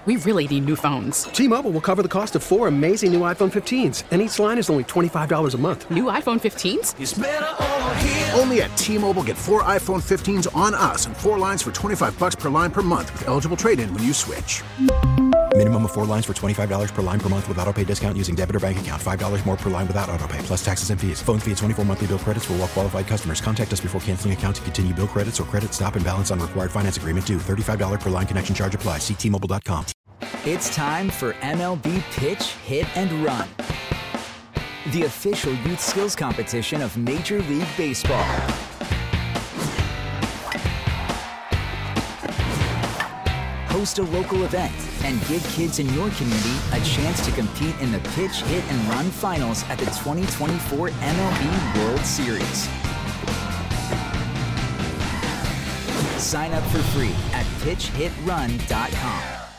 We really need new phones. T-Mobile will cover the cost of 4 amazing new iPhone 15s, and each line is only $25 a month. New iPhone 15s? It's better over here. Only at T-Mobile, get 4 iPhone 15s on us and 4 lines for $25 per line per month with eligible trade-in when you switch. Minimum of 4 lines for $25 per line per month with autopay discount using debit or bank account. $5 more per line without autopay, plus taxes and fees. Phone fee at 24 monthly bill credits for well-qualified customers. Contact us before canceling account to continue bill credits or credit stop and balance on required finance agreement due. $35 per line connection charge applies. See T-Mobile.com. It's time for MLB Pitch, Hit, and Run, the official youth skills competition of Major League Baseball. Host a local event and give kids in your community a chance to compete in the Pitch, Hit, and Run finals at the 2024 MLB World Series. Sign up for free at pitchhitrun.com.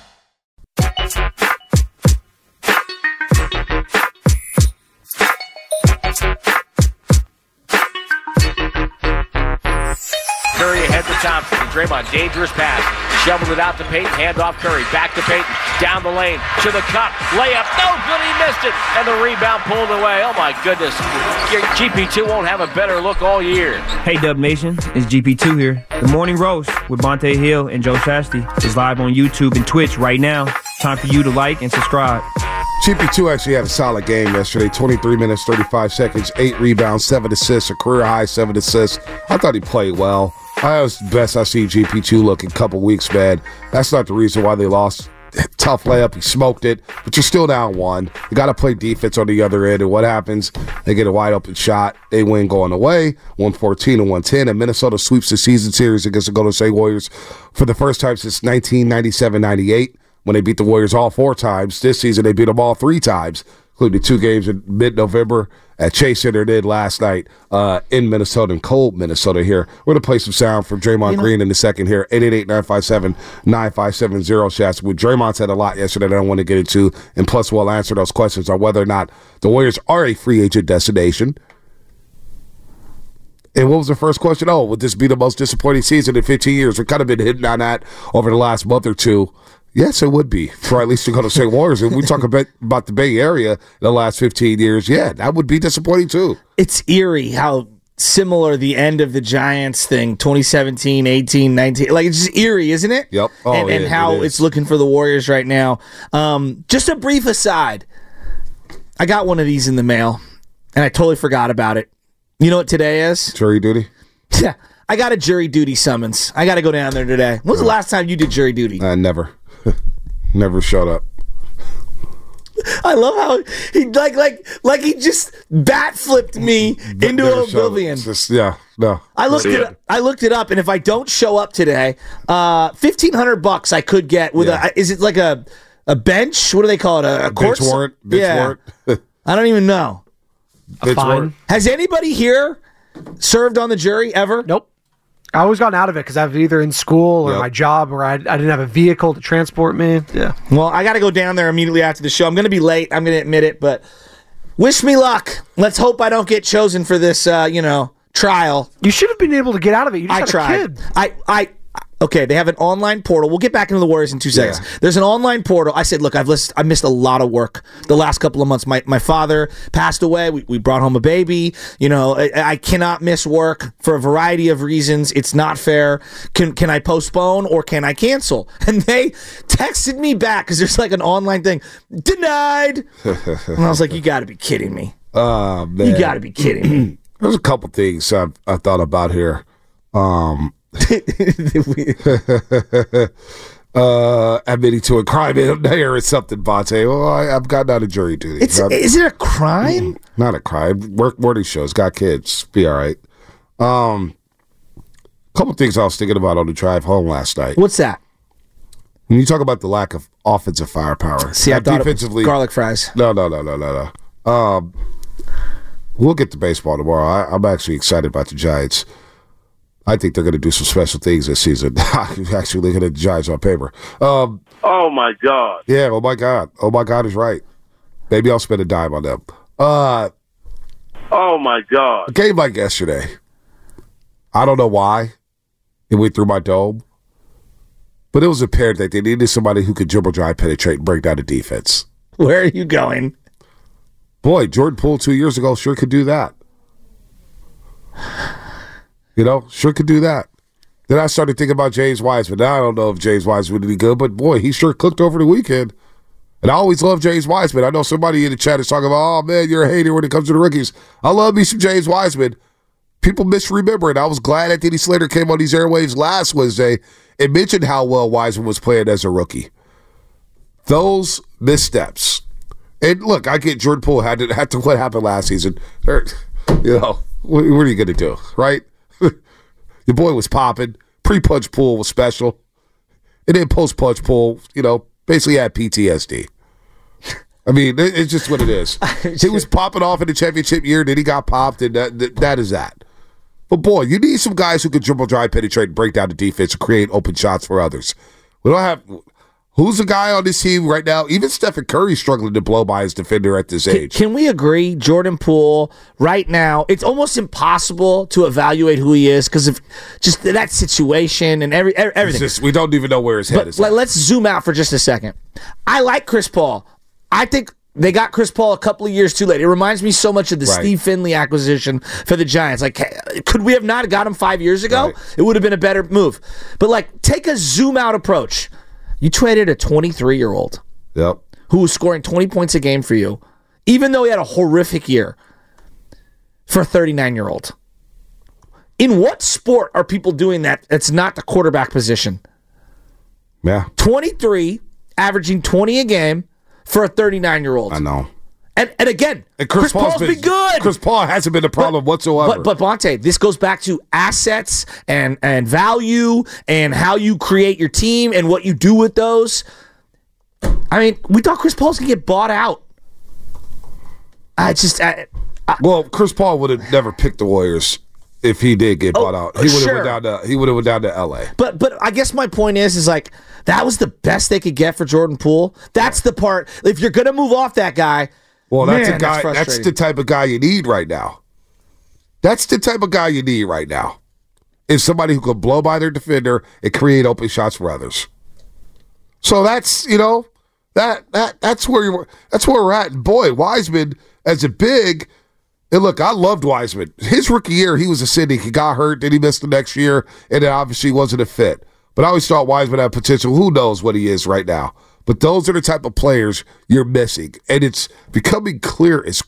Curry ahead to Thompson. Draymond, dangerous pass. Shoveled it out to Payton. Hand off Curry. Back to Payton. Down the lane. To the cup. Layup. No good. He missed it. And the rebound pulled away. Oh, my goodness. GP2 won't have a better look all year. Hey, Dub Nation. It's GP2 here. The Morning Roast with Bonte Hill and Joe Shasty is live on YouTube and Twitch right now. Time for you to like and subscribe. GP2 actually had a solid game yesterday. 23 minutes, 35 seconds, 8 rebounds, 7 assists, a career-high 7 assists. I thought he played well. That was the best I've seen GP2 look in a couple weeks, man. That's not the reason why they lost. Tough layup. He smoked it, but you're still down 1. You got to play defense on the other end, and what happens? They get a wide-open shot. They win going away, 114 and 110, and Minnesota sweeps the season series against the Golden State Warriors for the first time since 1997-98. When they beat the Warriors all 4 times. This season, they beat them all 3 times, including 2 games in mid-November at Chase Center did last night in Minnesota, in cold Minnesota here. We're going to play some sound from Draymond Green in a second here. 888-957-9570, Shasta. With Draymond said a lot yesterday that I want to get into, and plus we'll answer those questions on whether or not the Warriors are a free agent destination. And what was the first question? Oh, would this be the most disappointing season in 15 years? We've kind of been hitting on that over the last month or two. Yes, it would be, for at least to go to St. Warriors. If we talk about the Bay Area in the last 15 years, yeah, that would be disappointing too. It's eerie how similar the end of the Giants thing, 2017, 18, 19. Like, it's just eerie, isn't it? Yep. Oh, and how it's looking for the Warriors right now. Just a brief aside. I got one of these in the mail, and I totally forgot about it. You know what today is? Jury duty? Yeah. I got a jury duty summons. I got to go down there today. When was the last time you did jury duty? Never. Never showed up. I love how he like he just bat flipped me into oblivion. No. I looked it up, and if I don't show up today, $1,500 I could get with is it like a bench? What do they call it? A court warrant? Warrant? I don't even know. A fine. Warrant. Has anybody here served on the jury ever? Nope. I always gotten out of it because I was either in school or my job where I didn't have a vehicle to transport me. Yeah. Well, I got to go down there immediately after the show. I'm going to be late. I'm going to admit it, but wish me luck. Let's hope I don't get chosen for this, trial. You should have been able to get out of it. You just had a kid. Okay, they have an online portal. We'll get back into the Warriors in 2 seconds. Yeah. There's an online portal. I said, look, I missed a lot of work the last couple of months. My father passed away. We brought home a baby. I cannot miss work for a variety of reasons. It's not fair. Can I postpone or can I cancel? And they texted me back because there's like an online thing. Denied. And I was like, you got to be kidding me. Oh, man. You got to be kidding me. There's a couple things I thought about here. Admitting to a crime in there or something, Bonte. Well, I've gotten out of jury duty. Is it a crime? Not a crime. Morning shows, got kids. Be all right. Couple things I was thinking about on the drive home last night. What's that? When you talk about the lack of offensive firepower. See, I thought defensively, it was garlic fries. No. We'll get to baseball tomorrow. I'm actually excited about the Giants. I think they're going to do some special things this season. I'm actually looking at the Giants on paper. Oh, my God. Yeah, oh, my God. Oh, my God is right. Maybe I'll spend a dime on them. Oh, my God. A game like yesterday, I don't know why it went through my dome, But it was apparent that they needed somebody who could dribble, drive, penetrate, and break down the defense. Where are you going? Boy, Jordan Poole 2 years ago sure could do that. Sure could do that. Then I started thinking about James Wiseman. Now I don't know if James Wiseman would be good, but boy, he sure cooked over the weekend. And I always love James Wiseman. I know somebody in the chat is talking about, oh man, you're a hater when it comes to the rookies. I love me some James Wiseman. People misremember it. I was glad Anthony Slater came on these airwaves last Wednesday and mentioned how well Wiseman was playing as a rookie. Those missteps. And look, I get Jordan Poole had to what happened last season. What are you going to do, right? Your boy was popping. Pre-punch Poole was special. And then post-punch Poole, basically had PTSD. I mean, it's just what it is. He was popping off in the championship year, then he got popped, and that is that. But boy, you need some guys who can dribble, drive, penetrate, break down the defense, and create open shots for others. We don't have. Who's the guy on this team right now? Even Stephen Curry's struggling to blow by his defender at this age. Can we agree, Jordan Poole, right now, it's almost impossible to evaluate who he is because of just that situation and everything. We don't even know where his head is. Let's zoom out for just a second. I like Chris Paul. I think they got Chris Paul a couple of years too late. It reminds me so much of the Steve Finley acquisition for the Giants. Like, could we have not got him 5 years ago? Right. It would have been a better move. But, take a zoom-out approach. You traded a 23-year-old who was scoring 20 points a game for you, even though he had a horrific year, for a 39-year-old. In what sport are people doing that that's not the quarterback position? Yeah. 23, averaging 20 a game for a 39-year-old. I know. And again, Chris Paul's been good. Chris Paul hasn't been a problem whatsoever. But Bonte, this goes back to assets and value and how you create your team and what you do with those. I mean, we thought Chris Paul's going to get bought out. Well, Chris Paul would have never picked the Warriors if he did get bought out. He would have went down to LA. But I guess my point is that was the best they could get for Jordan Poole. That's the part. If you're going to move off that guy. Well, that's a guy. That's the type of guy you need right now. That's the type of guy you need right now. Is somebody who can blow by their defender and create open shots for others. So that's that's where we're at. And boy, Wiseman as a big. And look, I loved Wiseman. His rookie year, he was ascending. He got hurt, then he missed the next year, and it obviously wasn't a fit. But I always thought Wiseman had potential. Who knows what he is right now? But those are the type of players you're missing. And it's becoming clear, it's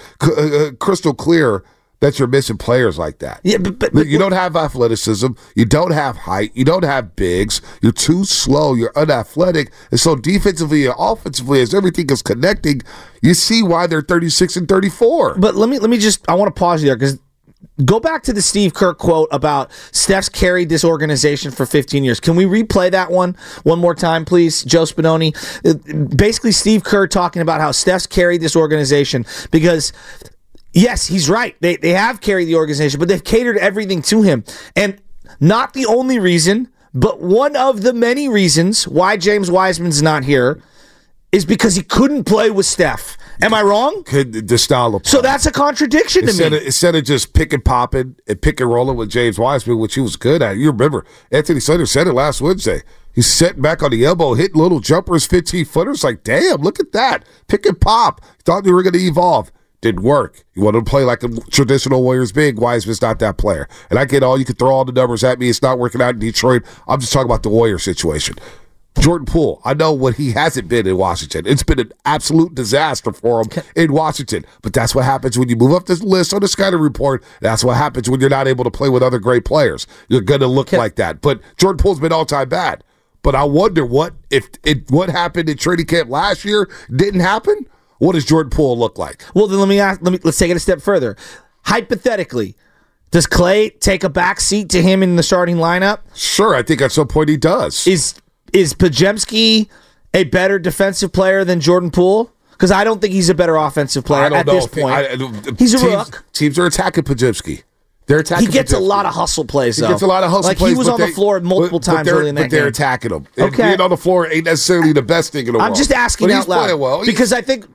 crystal clear that you're missing players like that. Yeah, but you don't have athleticism. You don't have height. You don't have bigs. You're too slow. You're unathletic. And so defensively and offensively, as everything is connecting, you see why they're 36 and 34. But let me just, I want to pause you there because go back to the Steve Kerr quote about Steph's carried this organization for 15 years. Can we replay that one more time, please, Joe Spinoni? Basically, Steve Kerr talking about how Steph's carried this organization because, yes, he's right. They have carried the organization, but they've catered everything to him. And not the only reason, but one of the many reasons why James Wiseman's not here is because he couldn't play with Steph. Am I wrong? The style of play. So that's a contradiction to me. Instead of just pick and popping and pick and rolling with James Wiseman, which he was good at. You remember, Anthony Slater said it last Wednesday. He's sitting back on the elbow, hitting little jumpers, 15-footers. Like, damn, look at that. Pick and pop. Thought they were going to evolve. Didn't work. You wanted to play like a traditional Warriors big. Wiseman's not that player. And I get all, you can throw all the numbers at me. It's not working out in Detroit. I'm just talking about the Warriors situation. Jordan Poole, I know what he hasn't been in Washington. It's been an absolute disaster for him in Washington. But that's what happens when you move up this list on the scouting report. That's what happens when you're not able to play with other great players. You're going to look like that. But Jordan Poole's been all-time bad. But I wonder what happened in training camp last year didn't happen. What does Jordan Poole look like? Well, then let's take it a step further. Hypothetically, does Clay take a back seat to him in the starting lineup? Sure, I think at some point he does. Is Podziemski a better defensive player than Jordan Poole? Because I don't think he's a better offensive player at this point. He's a rook. Teams are attacking Podziemski. He gets a lot of hustle plays, though. He gets a lot of hustle plays. He was on the floor multiple times early in that game. But they're attacking him. Okay. Being on the floor ain't necessarily the best thing in the world. I'm just asking out loud. Well. Because I think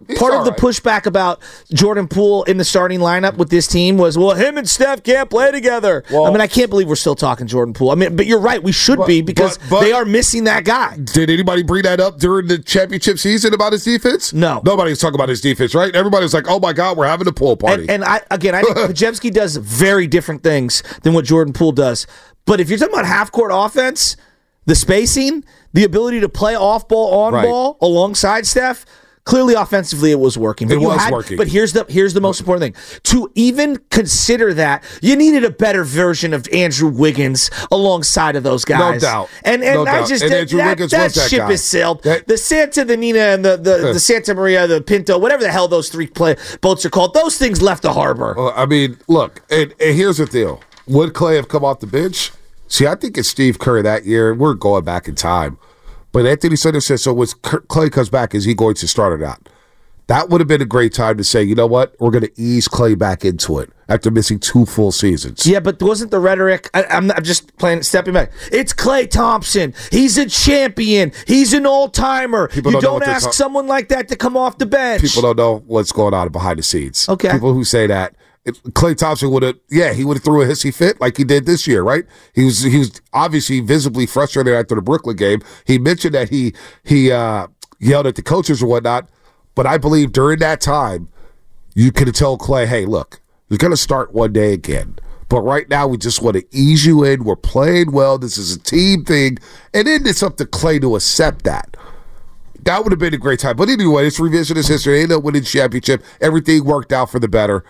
part of the pushback about Jordan Poole in the starting lineup with this team was, well, him and Steph can't play together. Well, I mean, I can't believe we're still talking Jordan Poole. I mean, but you're right. We should be because they are missing that guy. Did anybody bring that up during the championship season about his defense? No. Nobody's talking about his defense, right? Everybody was like, oh, my God, we're having a pool party. And I think Podziemski does very different things than what Jordan Poole does. But if you're talking about half-court offense, the spacing, the ability to play off-ball, on-ball alongside Steph, clearly offensively it was working. It was working. But here's the most important thing. To even consider that, you needed a better version of Andrew Wiggins alongside of those guys. No doubt. And that ship has sailed. The Santa, the Nina, and the Santa Maria, the Pinto, whatever the hell those three boats are called, those things left the harbor. Well, I mean, look, and here's the deal. Would Clay have come off the bench? See, I think it's Steve Kerr that year. We're going back in time. But Anthony Sanders said, so when Clay comes back, is he going to start it out? That would have been a great time to say, you know what? We're going to ease Clay back into it after missing 2 full seasons. Yeah, but wasn't the rhetoric, I'm just stepping back. It's Klay Thompson. He's a champion. He's an all-timer. You don't ask someone like that to come off the bench. People don't know what's going on behind the scenes. Okay. People who say that. Klay Thompson would have threw a hissy fit like he did this year, right? He was obviously visibly frustrated after the Brooklyn game. He mentioned that he yelled at the coaches or whatnot, but I believe during that time, you could have told Klay, hey, look, you're going to start one day again. But right now, we just want to ease you in. We're playing well. This is a team thing. And then it's up to Klay to accept that. That would have been a great time. But anyway, it's revisionist history. They ended up winning the championship. Everything worked out for the better.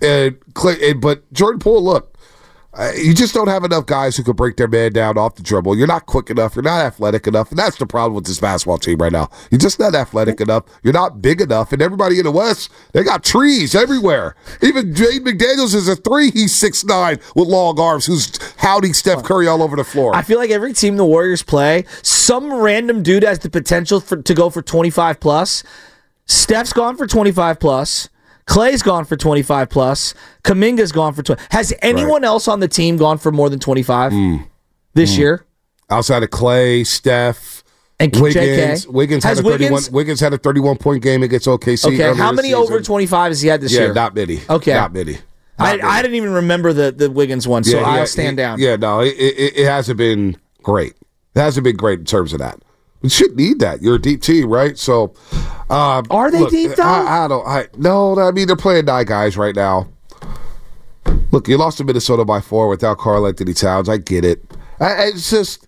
But Jordan Poole, look, you just don't have enough guys who can break their man down off the dribble. You're not quick enough. You're not athletic enough. And that's the problem with this basketball team right now. You're just not athletic enough. You're not big enough. And everybody in the West, they got trees everywhere. Even Jaden McDaniels is a 3. He's 6'9" with long arms who's hounding Steph Curry all over the floor. I feel like every team the Warriors play, some random dude has the potential to go for 25+. Steph's gone for 25+. Clay's gone for 25+. Kuminga's gone for 20. Has anyone else on the team gone for more than 25 this year? Outside of Clay, Steph, and Wiggins. Wiggins had a 31-point game against OKC. Okay, how many over 25 has he had this year? Yeah, not many. Okay. Not many. I didn't even remember the Wiggins one, so I'll stand down. Yeah, no, it hasn't been great. It hasn't been great in terms of that. You should need that. You're a deep team, right? So, are they deep though? I mean, they're playing 9 guys right now. Look, you lost to Minnesota by 4 without Karl-Anthony Towns. I get it. It's just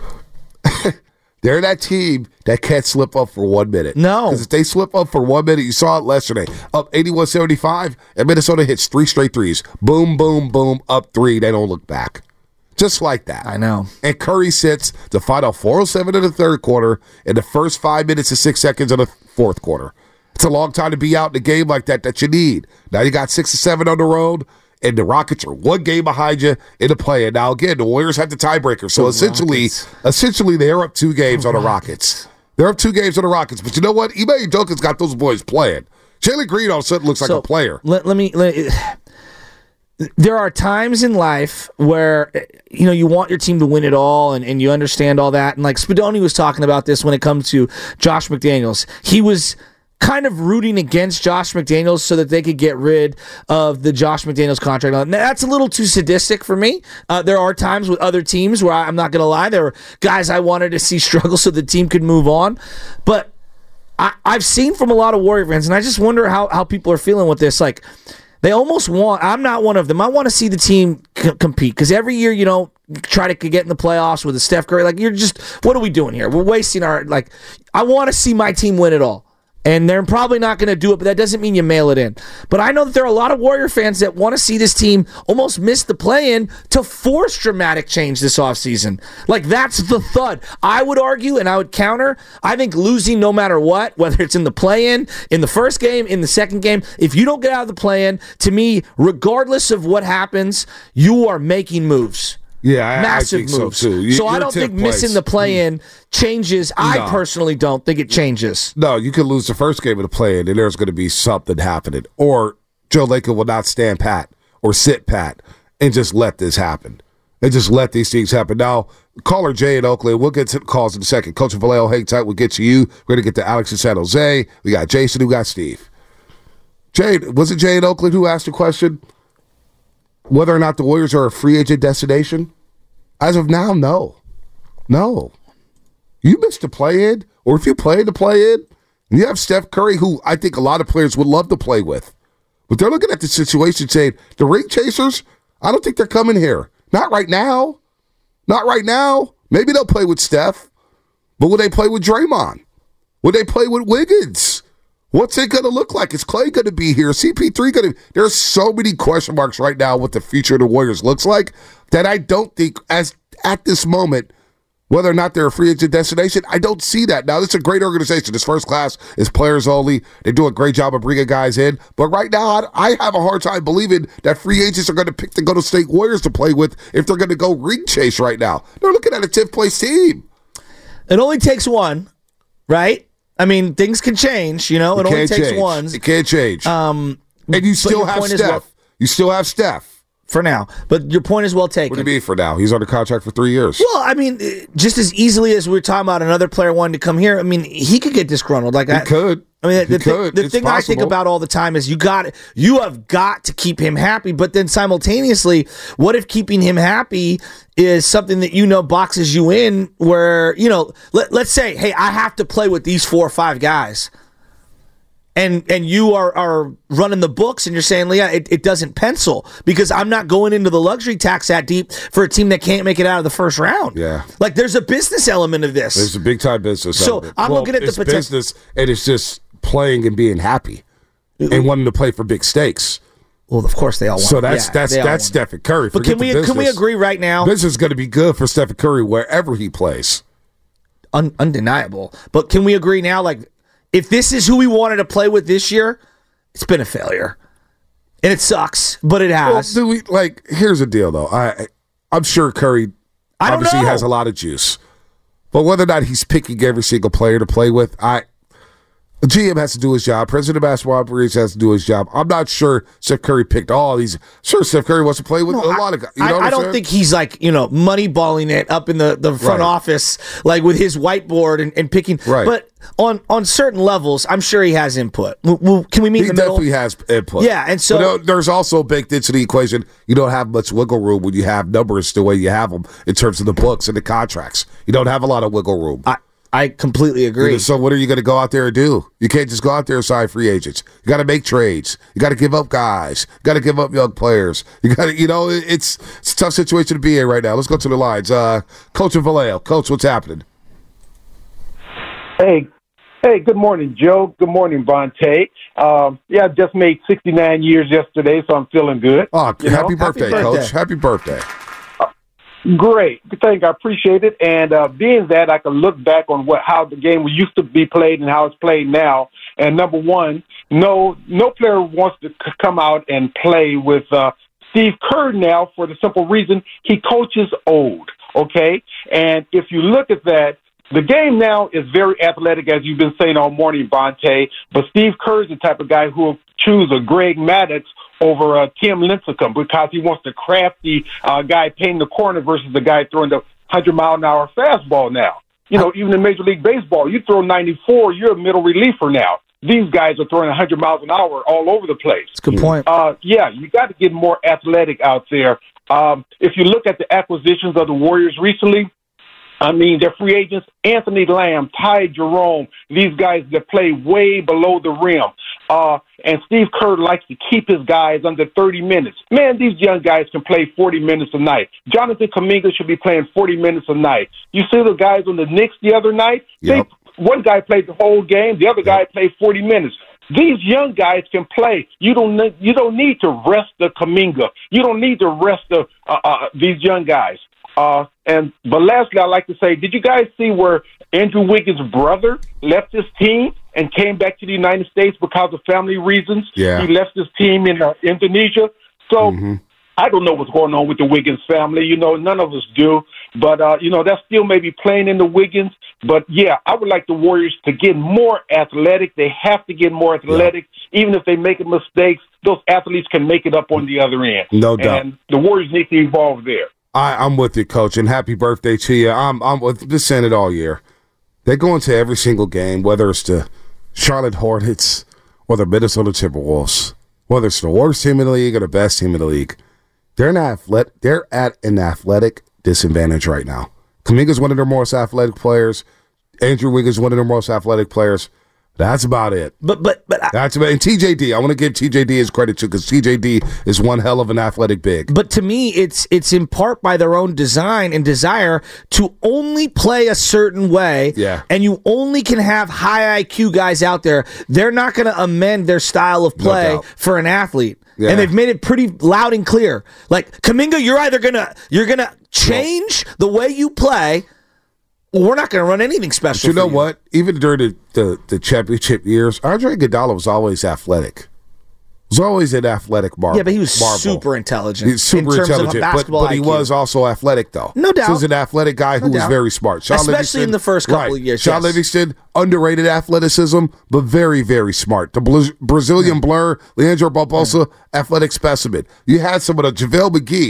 they're that team that can't slip up for 1 minute. No, because if they slip up for 1 minute, you saw it yesterday. Up 81-75, and Minnesota hits 3 straight threes. Boom, boom, boom. Up 3. They don't look back. Just like that. I know. And Curry sits the final 4:07 in the third quarter and the first 5 minutes and 6 seconds of the fourth quarter. It's a long time to be out in a game like that you need. Now you got 6 or 7 on the road, and the Rockets are 1 game behind you in the play. And now again, the Warriors have the tiebreaker. So essentially, they're up 2 games on the Rockets. They're up 2 games on the Rockets. But you know what? Ime Udoka's got those boys playing. Jalen Green all of a sudden looks like a player. There are times in life where you want your team to win it all and you understand all that. And like Spadoni was talking about this when it comes to Josh McDaniels. He was kind of rooting against Josh McDaniels so that they could get rid of the Josh McDaniels contract. Now, that's a little too sadistic for me. There are times with other teams where I'm not going to lie, there were guys I wanted to see struggle so the team could move on. But I've seen from a lot of Warrior fans, and I just wonder how people are feeling with this. Like, they almost want, I'm not one of them, I want to see the team compete. Because every year, try to get in the playoffs with a Steph Curry. Like, what are we doing here? We're wasting I want to see my team win it all. And they're probably not going to do it, but that doesn't mean you mail it in. But I know that there are a lot of Warrior fans that want to see this team almost miss the play-in to force dramatic change this offseason. Like, that's the thud. I would argue, and I would counter, I think losing no matter what, whether it's in the play-in, in the first game, in the second game, if you don't get out of the play-in, to me, regardless of what happens, you are making moves. Yeah, massive I think moves. So too. So I don't think missing the play-in changes. I personally don't think it changes. No, you could lose the first game of the play-in, and there's going to be something happening. Or Joe Lacob will not stand pat or sit pat and just let this happen. And just let these things happen. Now, caller Jay in Oakland. We'll get to the calls in a second. Coach Vallejo, hang tight. We'll get to you. We're going to get to Alex in San Jose. We got Jason. We got Steve. Jay, was it Jay in Oakland who asked the question whether or not the Warriors are a free agent destination? As of now, no. No. You missed the play-in, or if you play the play-in, you have Steph Curry, who I think a lot of players would love to play with. But they're looking at the situation saying, the ring chasers, I don't think they're coming here. Not right now. Not right now. Maybe they'll play with Steph, but will they play with Draymond? Will they play with Wiggins? What's it going to look like? Is Clay going to be here? CP3 going to? There's so many question marks right now what the future of the Warriors looks like that I don't think, as at this moment, whether or not they're a free agent destination, I don't see that. Now, this is a great organization. This first class is players only. They do a great job of bringing guys in. But right now, I have a hard time believing that free agents are going to pick the Golden State Warriors to play with if they're going to go ring chase right now. They're looking at a 10th place team. It only takes one, right? I mean, things can change, you know? It only takes one. It can't change. And you still have Steph. You still have Steph. For now. But your point is well taken. What do you mean for now? He's under contract for 3 years. Well, I mean, just as easily as we were talking about another player wanting to come here, I mean, he could get disgruntled. Like he could. I mean, the thing possible. I think about all the time is you have got to keep him happy, but then simultaneously, what if keeping him happy is something that boxes you in where, let's say, hey, I have to play with these 4 or 5 guys. And you are running the books and you're saying, Leah, it doesn't pencil because I'm not going into the luxury tax that deep for a team that can't make it out of the first round. Yeah. Like there's a business element of this. There's a big time business element. So I'm looking at the potential. Business and it's just playing and being happy and wanting to play for big stakes. Well, of course they all want. So that's Stephen Curry. But can we agree right now? This is going to be good for Stephen Curry wherever he plays. Undeniable. But can we agree now, like, if this is who we wanted to play with this year, it's been a failure. And it sucks, but it has. Well, here's the deal, though. I'm sure Curry obviously has a lot of juice. But whether or not he's picking every single player to play with, the GM has to do his job. President of Basketball Operations has to do his job. I'm not sure Steph Curry picked all these. Sure, Steph Curry wants to play with a lot of guys. I don't think he's moneyballing it up in the front office, like with his whiteboard and picking. Right. But on certain levels, I'm sure he has input. Can we meet in the middle? He definitely has input. Yeah, and so there's also baked into the equation. You don't have much wiggle room when you have numbers the way you have them in terms of the books and the contracts. You don't have a lot of wiggle room. I completely agree. So what are you going to go out there and do? You can't just go out there and sign free agents. You got to make trades. You got to give up guys. You got to give up young players. You got to, it's a tough situation to be in right now. Let's go to the lines. Coach Vallejo. Coach, what's happening? Hey, good morning, Joe. Good morning, Vontae. I just made 69 years yesterday, so I'm feeling good. Oh, happy birthday, Coach. Happy birthday. Great. Thank you. I appreciate it. And being that I can look back on how the game used to be played and how it's played now. And number one, no player wants to come out and play with Steve Kerr now for the simple reason he coaches old. Okay? And if you look at that, the game now is very athletic, as you've been saying all morning, Vontae. But Steve Kerr is the type of guy who will choose a Greg Maddux over Tim Lincecum because he wants the crafty guy painting the corner versus the guy throwing the 100-mile-an-hour fastball now. Even in Major League Baseball, you throw 94, you're a middle reliever now. These guys are throwing 100 miles an hour all over the place. That's a good point. You got to get more athletic out there. If you look at the acquisitions of the Warriors recently, they're free agents. Anthony Lamb, Ty Jerome, these guys that play way below the rim. And Steve Kerr likes to keep his guys under 30 minutes. Man, these young guys can play 40 minutes a night. Jonathan Kuminga should be playing 40 minutes a night. You see the guys on the Knicks the other night? Yep. One guy played the whole game. The other guy played 40 minutes. These young guys can play. You don't need to rest the Kuminga. You don't need to rest these young guys. But lastly, I'd like to say, did you guys see where Andrew Wiggins' brother left his team and came back to the United States because of family reasons? Yeah. He left his team in Indonesia. So I don't know what's going on with the Wiggins family. None of us do. But, that's still maybe playing in the Wiggins. But, I would like the Warriors to get more athletic. They have to get more athletic. Yeah. Even if they make mistakes, those athletes can make it up on the other end. No doubt. And the Warriors need to evolve there. I'm with you, Coach, and happy birthday to you. I'm been saying it all year. They go into every single game, whether it's the Charlotte Hornets or the Minnesota Timberwolves, whether it's the worst team in the league or the best team in the league. They're at an athletic disadvantage right now. Kuminga's one of their most athletic players. Andrew Wiggins, one of their most athletic players. That's about it. But that's about. And TJD, I want to give TJD his credit too, because TJD is one hell of an athletic big. But to me, it's in part by their own design and desire to only play a certain way. Yeah. And you only can have high IQ guys out there. They're not going to amend their style of play for an athlete. Yeah. And they've made it pretty loud and clear. Like, Kuminga, you're either gonna change the way you play. We're not going to run anything special. But you know what? Even during the championship years, Andre Iguodala was always athletic. Was always an athletic marvel. Yeah, but he was super intelligent. He's super intelligent, but he was also athletic, though. No doubt. He was an athletic guy who was very smart. Especially in the first couple of years. Sean Livingston, underrated athleticism, but very, very smart. The Brazilian blur, Leandro Barbosa, athletic specimen. You had some of the JaVale McGee.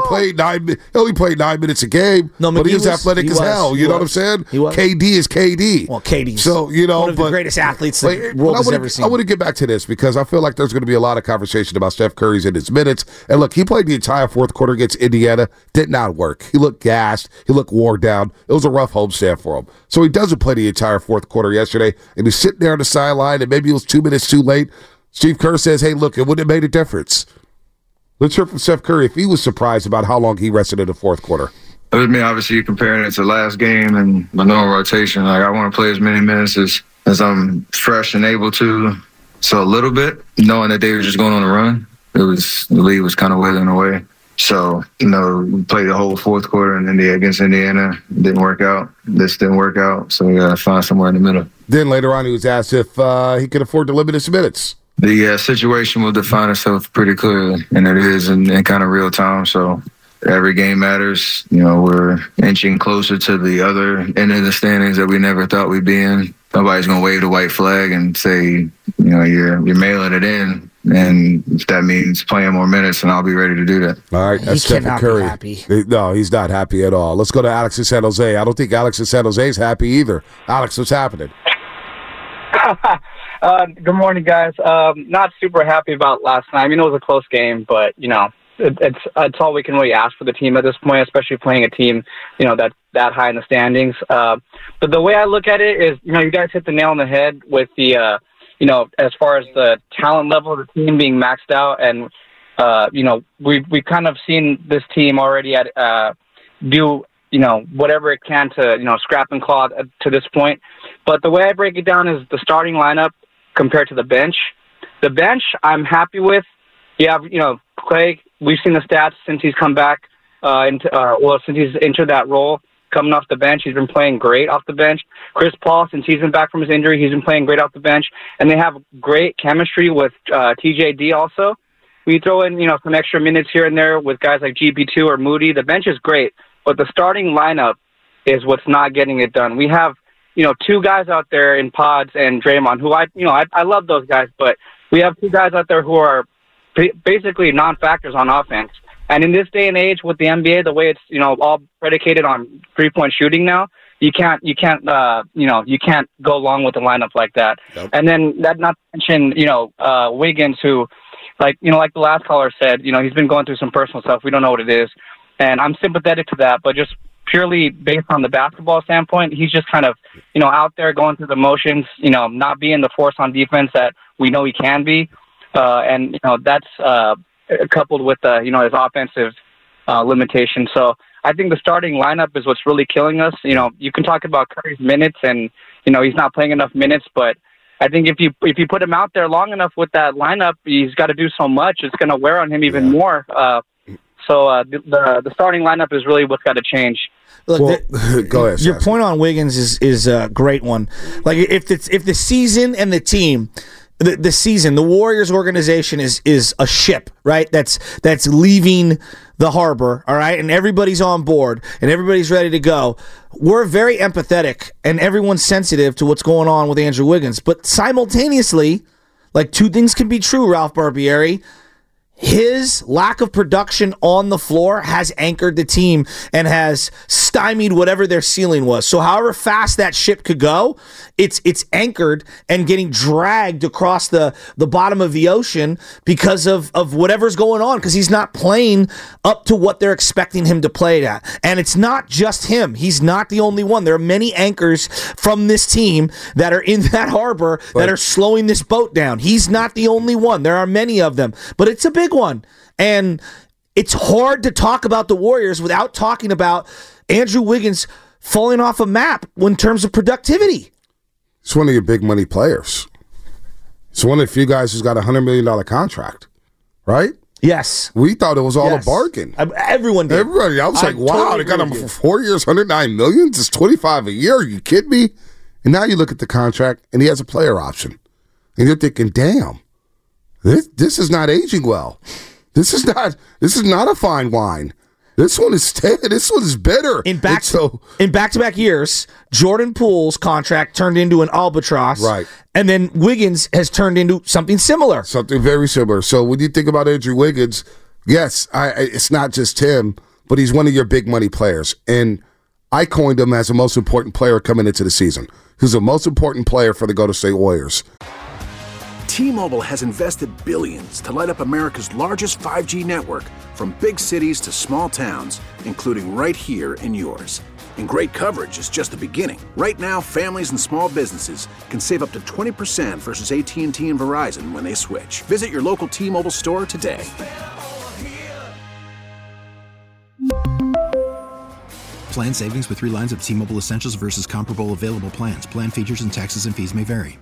He only played 9 minutes a game, but he was athletic as hell. You know what I'm saying? KD is KD. Well, KD's one of the greatest athletes the world has ever seen. I want to get back to this because I feel like there's going to be a lot of conversation about Steph Curry's in his minutes. And look, he played the entire fourth quarter against Indiana. Did not work. He looked gassed. He looked wore down. It was a rough homestand for him. So he doesn't play the entire fourth quarter yesterday, and he's sitting there on the sideline, and maybe it was 2 minutes too late. Steve Kerr says, hey, look, it wouldn't have made a difference. Let's hear from Steph Curry if he was surprised about how long he rested in the fourth quarter. I mean, obviously, you're comparing it to last game and my normal rotation. Like, I want to play as many minutes as I'm fresh and able to. So a little bit, knowing that they were just going on a run, the league was kind of withering away. So, we played the whole fourth quarter against Indiana. It didn't work out. This didn't work out. So we got to find somewhere in the middle. Then later on, he was asked if he could afford to limit his minutes. The situation will define itself pretty clearly, and it is in kind of real time. So every game matters. We're inching closer to the other end of the standings that we never thought we'd be in. Nobody's going to wave the white flag and say, you're mailing it in. And if that means playing more minutes, then I'll be ready to do that. All right, that's Stephen Curry. No, he's not happy at all. Let's go to Alex in San Jose. I don't think Alex in San Jose is happy either. Alex, what's happening? Good morning, guys. Not super happy about last night. I mean, it was a close game, but, it's all we can really ask for the team at this point, especially playing a team, that's that high in the standings. But the way I look at it is, you guys hit the nail on the head with the, as far as the talent level of the team being maxed out. And, we've kind of seen this team already do, whatever it can to, scrap and claw to this point. But the way I break it down is the starting lineup compared to the bench. The bench, I'm happy with. You have, Clay, we've seen the stats since he's come back, since he's entered that role. Coming off the bench, he's been playing great off the bench. Chris Paul, since he's been back from his injury, he's been playing great off the bench. And they have great chemistry with TJD also. We throw in, some extra minutes here and there with guys like GP2 or Moody. The bench is great, but the starting lineup is what's not getting it done. We have, two guys out there in Pods and Draymond, who I love those guys, but we have two guys out there who are basically non-factors on offense. And in this day and age with the NBA, the way it's, all predicated on 3-point shooting now, you can't go along with a lineup like that. Yep. And then that not to mention, Wiggins, who, like the last caller said, he's been going through some personal stuff. We don't know what it is. And I'm sympathetic to that, but just purely based on the basketball standpoint, he's just kind of, out there going through the motions, not being the force on defense that we know he can be. And that's coupled with his offensive limitations. So I think the starting lineup is what's really killing us. You can talk about Curry's minutes, and he's not playing enough minutes, but I think if you put him out there long enough with that lineup, he's got to do so much. It's going to wear on him even more. So the starting lineup is really what's got to change. Look, go ahead. Your point on Wiggins is a great one. Like if the season and the team. The season, the Warriors organization is a ship, right? That's leaving the harbor, all right? And everybody's on board and everybody's ready to go. We're very empathetic and everyone's sensitive to what's going on with Andrew Wiggins. But simultaneously, like, two things can be true, Ralph Barbieri. his lack of production on the floor has anchored the team and has stymied whatever their ceiling was. So however fast that ship could go, it's anchored and getting dragged across the bottom of the ocean because of whatever's going on, because he's not playing up to what they're expecting him to play at. And it's not just him. He's not the only one. There are many anchors from this team that are in that harbor that are slowing this boat down. He's not the only one. There are many of them, but it's a big one. And it's hard to talk about the Warriors without talking about Andrew Wiggins falling off a map in terms of productivity. It's one of your big money players. It's one of the few guys who's got a $100 million contract, right? Yes. We thought it was all a bargain. Everyone did. Everybody. I was like, wow, totally they got him agree for 4 years, $109 million? It's $25 a year. Are you kidding me? And now you look at the contract, and he has a player option. And you're thinking, damn, this is not aging well. This is not a fine wine. This one is bitter. In back-to-back years, Jordan Poole's contract turned into an albatross. Right. And then Wiggins has turned into something similar. Something very similar. So when you think about Andrew Wiggins, yes, it's not just him, but he's one of your big money players. And I coined him as the most important player coming into the season. He's the most important player for the Golden State Warriors. T-Mobile has invested billions to light up America's largest 5G network, from big cities to small towns, including right here in yours. And great coverage is just the beginning. Right now, families and small businesses can save up to 20% versus AT&T and Verizon when they switch. Visit your local T-Mobile store today. Plan savings with 3 lines of T-Mobile Essentials versus comparable available plans. Plan features and taxes and fees may vary.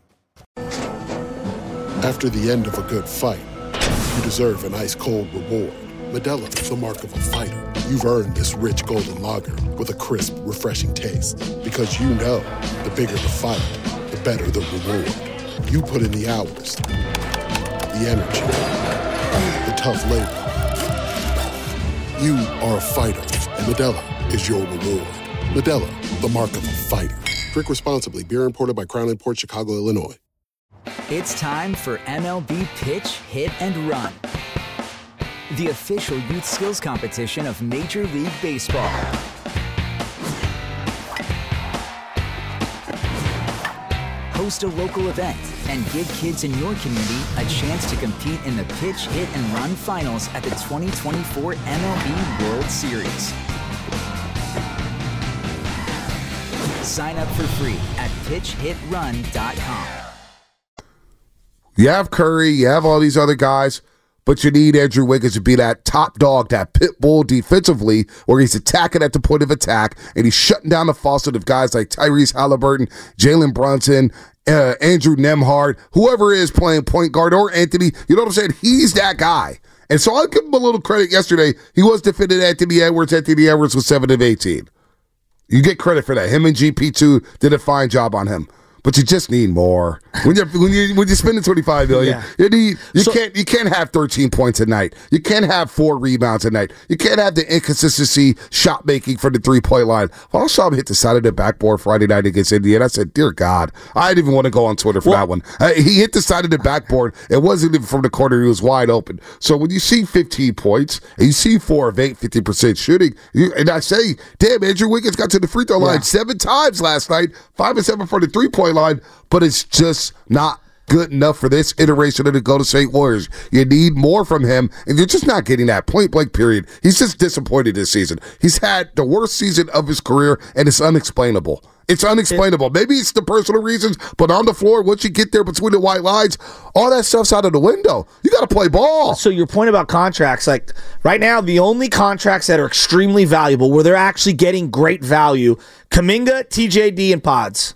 After the end of a good fight, you deserve an ice-cold reward. Modelo, the mark of a fighter. You've earned this rich golden lager with a crisp, refreshing taste. Because you know, the bigger the fight, the better the reward. You put in the hours, the energy, the tough labor. You are a fighter, and Modelo is your reward. Modelo, the mark of a fighter. Drink responsibly. Beer imported by Crown Imports, Chicago, Illinois. It's time for MLB Pitch, Hit, and Run, the official youth skills competition of Major League Baseball. Host a local event and give kids in your community a chance to compete in the Pitch, Hit, and Run finals at the 2024 MLB World Series. Sign up for free at pitchhitrun.com. You have Curry, you have all these other guys, but you need Andrew Wiggins to be that top dog, that pit bull defensively, where he's attacking at the point of attack, and he's shutting down the faucet of guys like Tyrese Halliburton, Jalen Brunson, Andrew Nembhard, whoever is playing point guard, or Anthony. You know what I'm saying? He's that guy. And so I'll give him a little credit yesterday. He was defending Anthony Edwards. Anthony Edwards was 7 of 18. You get credit for that. Him and GP2 did a fine job on him. But you just need more. When you're spending $25 million, you can't have 13 points a night. You can't have 4 rebounds a night. You can't have the inconsistency shot making for the 3-point line. Well, I saw him hit the side of the backboard Friday night against Indiana. I said, dear God, I didn't even want to go on Twitter for that one. He hit the side of the backboard. It wasn't even from the corner. He was wide open. So when you see 15 points and you see 4 of 8, 50% shooting, and I say, damn, Andrew Wiggins got to the free throw line 7 times last night, 5 of 7 for the 3-point line, but it's just not good enough for this iteration of the Golden State Warriors. You need more from him, and you're just not getting that point-blank period. He's just disappointed this season. He's had the worst season of his career, and it's unexplainable. It's unexplainable. Maybe it's the personal reasons, but on the floor, once you get there between the white lines, all that stuff's out of the window. You got to play ball. So your point about contracts, like right now, the only contracts that are extremely valuable, where they're actually getting great value, Kuminga, TJD, and Pods.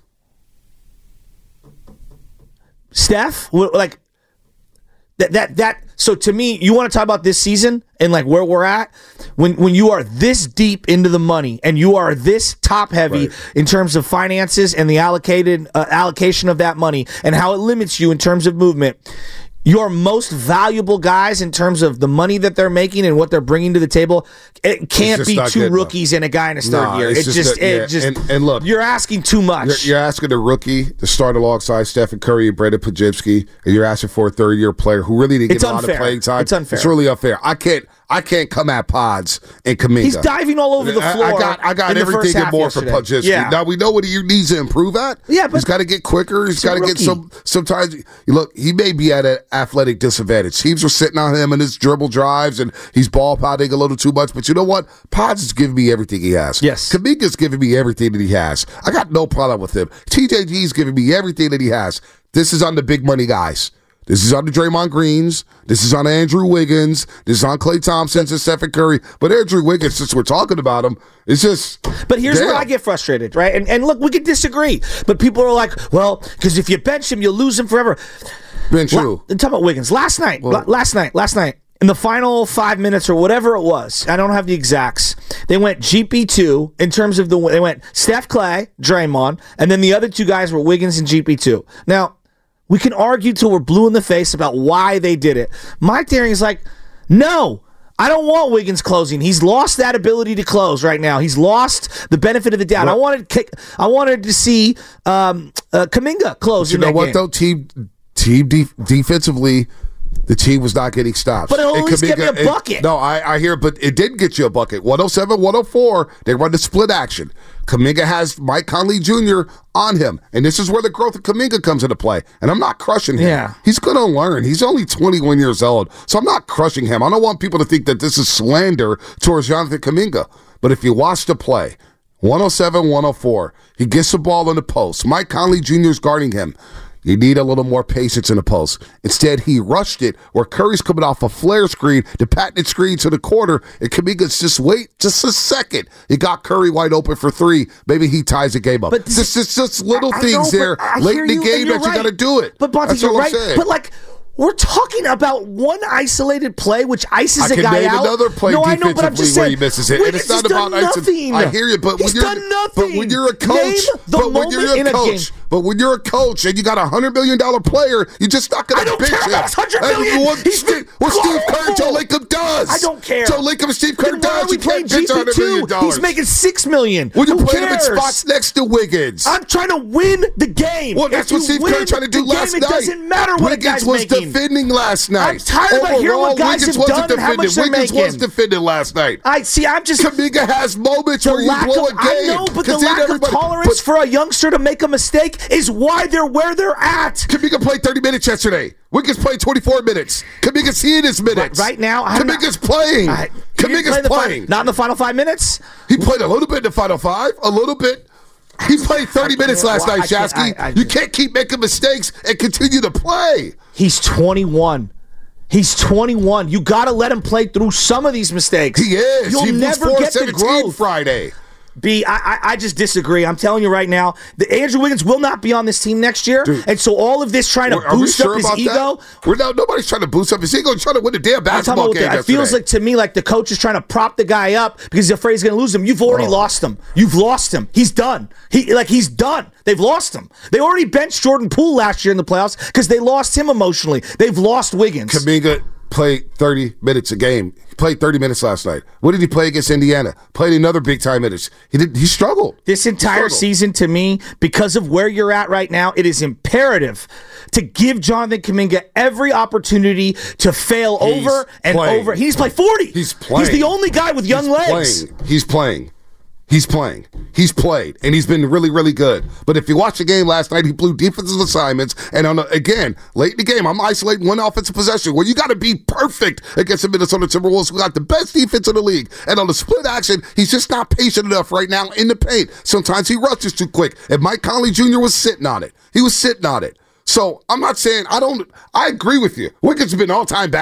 Steph, like that. So to me, you want to talk about this season and like where we're at when you are this deep into the money and you are this top heavy in terms of finances and the allocation of that money and how it limits you in terms of movement. your most valuable guys in terms of the money that they're making and what they're bringing to the table, it can't be two rookies and a guy in his third year. And look, you're asking too much. You're asking a rookie to start alongside Stephen Curry and Brandon Podziemski, and you're asking for a third-year player who really didn't get a lot of playing time. It's unfair. It's really unfair. I can't come at Pods and Kuminga. He's diving all over the floor. I got everything and more for Podziemski. Yeah. Now we know what he needs to improve at. Yeah, but he's got to get quicker. He's got to get sometimes. Look, he may be at an athletic disadvantage. Teams are sitting on him in his dribble drives, and he's ball potting a little too much. But you know what? Pods is giving me everything he has. Yes, Kuminga's giving me everything that he has. I got no problem with him. TJG's giving me everything that he has. This is on the big money guys. This is on the Draymond Greens. This is on Andrew Wiggins. This is on Klay Thompson and Stephen Curry. But Andrew Wiggins, since we're talking about him, it's just... But here's where I get frustrated, right? And look, we can disagree. But people are like, well, because if you bench him, you'll lose him forever. Bench who? Talk about Wiggins. Last night, in the final 5 minutes or whatever it was, I don't have the exacts, they went GP2 in terms of they went Steph, Klay, Draymond, and then the other two guys were Wiggins and GP2. Now, we can argue till we're blue in the face about why they did it. My theory is like, no, I don't want Wiggins closing. He's lost that ability to close right now. He's lost the benefit of the doubt. I wanted to see Kuminga close. You know what though? Team defensively, the team was not getting stops. But it'll at least get me a bucket. No, I hear, but it didn't get you a bucket. 107, 104, they run the split action. Kuminga has Mike Conley Jr. on him, and this is where the growth of Kuminga comes into play. And I'm not crushing him. Yeah. He's going to learn. He's only 21 years old, so I'm not crushing him. I don't want people to think that this is slander towards Jonathan Kuminga. But if you watch the play, 107, 104, he gets the ball in the post. Mike Conley Jr. is guarding him. You need a little more patience in the post. Instead, he rushed it where Curry's coming off a flare screen, the patented screen to the corner, and Kuminga's just wait just a second. He got Curry wide open for three. Maybe he ties the game up. But this is just little things there late in the game that you got to do it. But Bonte, you're right. But like, we're talking about one isolated play which ices a guy out. I can name another play defensively where he misses it. And it's not about nothing. I hear you, but when you're a coach, but when you're a coach and you got $100 million player, you're just not going to bench him. $100 million. What Steve Kerr, Joe Lacob does. I don't care. Joe Lacob and Steve Kerr does. You can't bench $100 million. He's making $6 million. When you play him in spots next to Wiggins. I'm trying to win the game. Well, that's what Steve Kerr tried to do last night. It doesn't matter what a guy's making. Defending last night. I'm tired of hearing what guys have done and how much they're making. Wiggins was defending last night. Kuminga has moments where you blow a game. I know, but the lack of tolerance for a youngster to make a mistake is why they're where they're at. Kuminga played 30 minutes yesterday. Wiggins played 24 minutes. Kuminga's seeing his minutes. Right now, Kuminga's playing. Kuminga's playing. Not in the final 5 minutes? He played a little bit in the final 5. A little bit. He played 30 minutes last night, Shasky. You can't keep making mistakes and continue to play. He's 21. He's 21. You got to let him play through some of these mistakes. He is. You'll never get the growth. Friday. I just disagree. I'm telling you right now, Andrew Wiggins will not be on this team next year. Dude, and so all of this trying to boost up his ego. Nobody's trying to boost up his ego. He's trying to win the damn basketball game yesterday. It feels like to me like the coach is trying to prop the guy up because he's afraid he's going to lose him. You've already lost him. You've lost him. He's done. He's done. They've lost him. They already benched Jordan Poole last year in the playoffs because they lost him emotionally. They've lost Wiggins. Kuminga played 30 minutes a game. He played 30 minutes last night. What did he play against Indiana? Played another big time minutes. He struggled. This entire season, to me, because of where you're at right now, it is imperative to give Jonathan Kuminga every opportunity to fail over and over. He needs to play 40. He's playing. He's the only guy with young legs. He's playing. He's played, and he's been really, really good. But if you watch the game last night, he blew defensive assignments. And again, late in the game, I'm isolating one offensive possession where you got to be perfect against the Minnesota Timberwolves, who got the best defense in the league. And on the split action, he's just not patient enough right now in the paint. Sometimes he rushes too quick. And Mike Conley Jr. was sitting on it. He was sitting on it. So I'm not saying I agree with you. Wiggins has been all-time bad.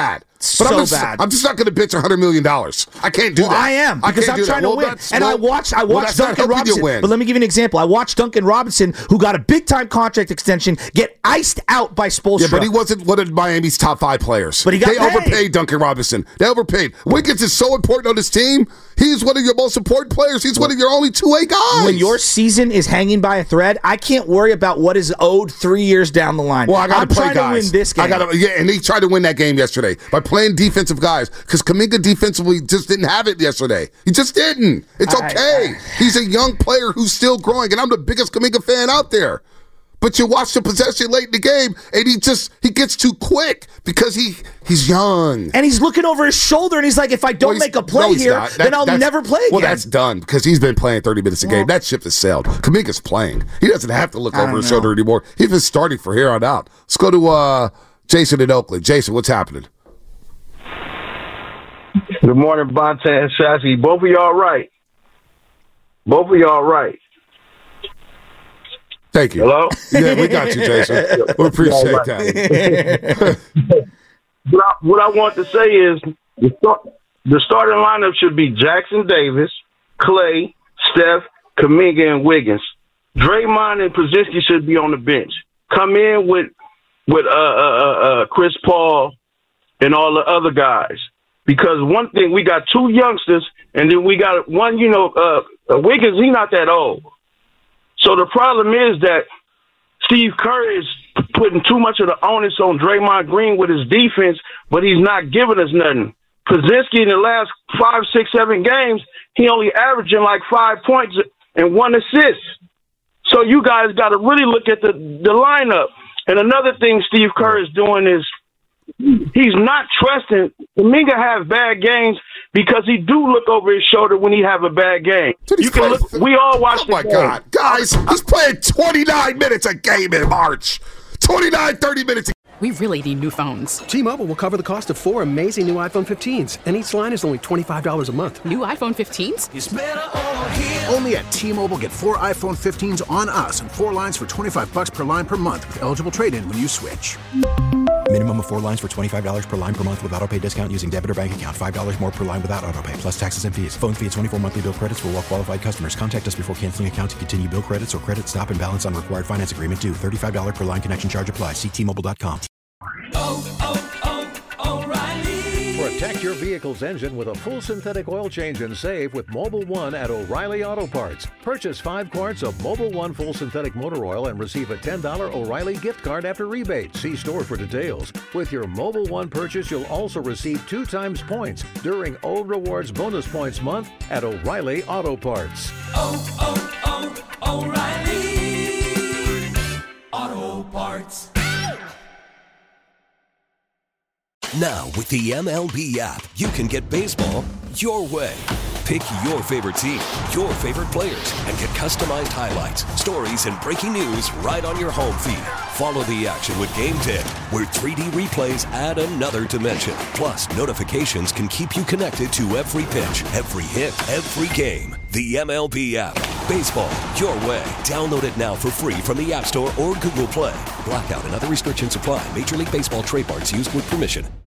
so bad. I'm just not going to bitch $100 million. I can't do that. I am, because I'm trying to win. And I watched Duncan Robinson. But let me give you an example. I watched Duncan Robinson, who got a big-time contract extension, get iced out by Spoelstra. Yeah, but he wasn't one of Miami's top 5 players. But they overpaid Duncan Robinson. They overpaid. Wiggins is so important on this team. He's one of your most important players. He's one of your only 2A guys. When your season is hanging by a thread, I can't worry about what is owed 3 years down the line. Well, I got to play guys. I'm trying to win this game. And he tried to win that game yesterday by playing defensive guys, because Kuminga defensively just didn't have it yesterday. He just didn't. It's okay. He's a young player who's still growing, and I'm the biggest Kuminga fan out there. But you watch the possession late in the game, and he gets too quick because he's young. And he's looking over his shoulder, and he's like, if I don't make a play here, then I'll never play again. Well, that's done, because he's been playing 30 minutes a game. That ship has sailed. Kuminga's playing. He doesn't have to look over his shoulder anymore. He's been starting for here on out. Let's go to Jason in Oakland. Jason, what's happening? Good morning, Bonta and Sassy. Both of y'all right. Thank you. Hello? Yeah, we got you, Jason. We appreciate that. What I want to say is the starting lineup should be Jackson Davis, Clay, Steph, Kuminga, and Wiggins. Draymond and Podziemski should be on the bench. Come in with Chris Paul and all the other guys. Because one thing, we got 2 youngsters, and then we got one, Wiggins, he's not that old. So the problem is that Steve Kerr is putting too much of the onus on Draymond Green with his defense, but he's not giving us nothing. Podziemski in the last 5, 6, 7 games, he only averaging like 5 points and 1 assist. So you guys got to really look at the lineup. And another thing Steve Kerr is doing is he's not trusting. Kuminga have bad games because he do look over his shoulder when he have a bad game. You can look. We all watch. Oh my God, guys! He's playing 29 minutes a game in March. 29, 30 minutes. We really need new phones. T-Mobile will cover the cost of 4 amazing new iPhone 15s, and each line is only $25 a month. New iPhone 15s? It's better over here. Only at T-Mobile, get 4 iPhone 15s on us and 4 lines for $25 per line per month with eligible trade-in when you switch. Minimum of 4 lines for $25 per line per month with auto-pay discount using debit or bank account. $5 more per line without auto-pay, plus taxes and fees. Phone fee at 24 monthly bill credits for well-qualified customers. Contact us before canceling account to continue bill credits or credit stop and balance on required finance agreement due. $35 per line connection charge applies. See T-Mobile.com. O'Reilly. Protect your vehicle's engine with a full synthetic oil change and save with Mobil 1 at O'Reilly Auto Parts. Purchase 5 quarts of Mobil 1 full synthetic motor oil and receive a $10 O'Reilly gift card after rebate. See store for details. With your Mobil 1 purchase, you'll also receive 2 times points during O Rewards Bonus Points Month at O'Reilly Auto Parts. O'Reilly Auto Parts. Now, with the MLB app, you can get baseball your way. Pick your favorite team, your favorite players, and get customized highlights, stories, and breaking news right on your home feed. Follow the action with Game Day, where 3D replays add another dimension. Plus, notifications can keep you connected to every pitch, every hit, every game. The MLB app. Baseball your way. Download it now for free from the App Store or Google Play. Blackout and other restrictions apply. Major League Baseball trademarks used with permission.